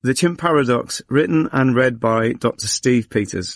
The Chimp Paradox, written and read by Dr. Steve Peters.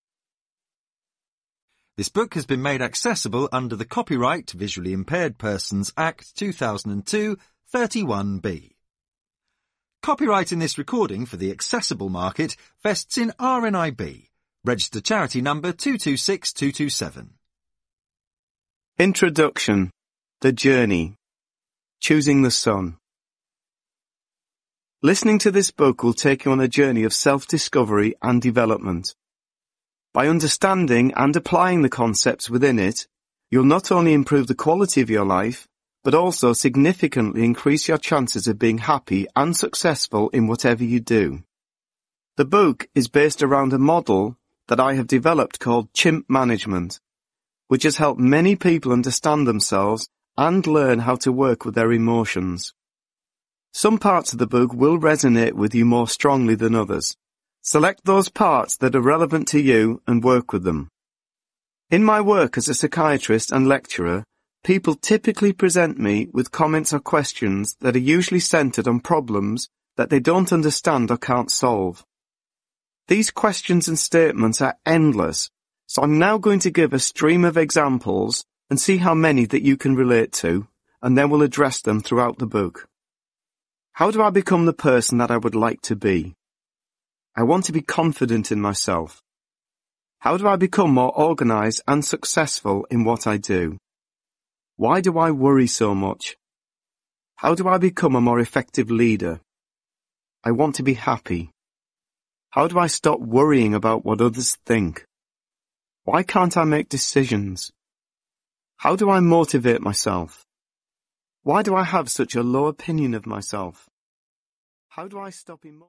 This book has been made accessible under the Copyright Visually Impaired Persons Act 2002, 31B. Copyright in this recording for the accessible market vests in RNIB, registered charity number 226227. Introduction. The Journey. Choosing the Sun. Listening to this book will take you on a journey of self-discovery and development. By understanding and applying the concepts within it, you'll not only improve the quality of your life, but also significantly increase your chances of being happy and successful in whatever you do. The book is based around a model that I have developed called Chimp Management, which has helped many people understand themselves and learn how to work with their emotions. Some parts of the book will resonate with you more strongly than others. Select those parts that are relevant to you and work with them. In my work as a psychiatrist and lecturer, people typically present me with comments or questions that are usually centered on problems that they don't understand or can't solve. These questions and statements are endless, so I'm now going to give a stream of examples and see how many that you can relate to, and then we'll address them throughout the book. How do I become the person that I would like to be? I want to be confident in myself. How do I become more organized and successful in what I do? Why do I worry so much? How do I become a more effective leader? I want to be happy. How do I stop worrying about what others think? Why can't I make decisions? How do I motivate myself? Why do I have such a low opinion of myself? How do I stop emotion?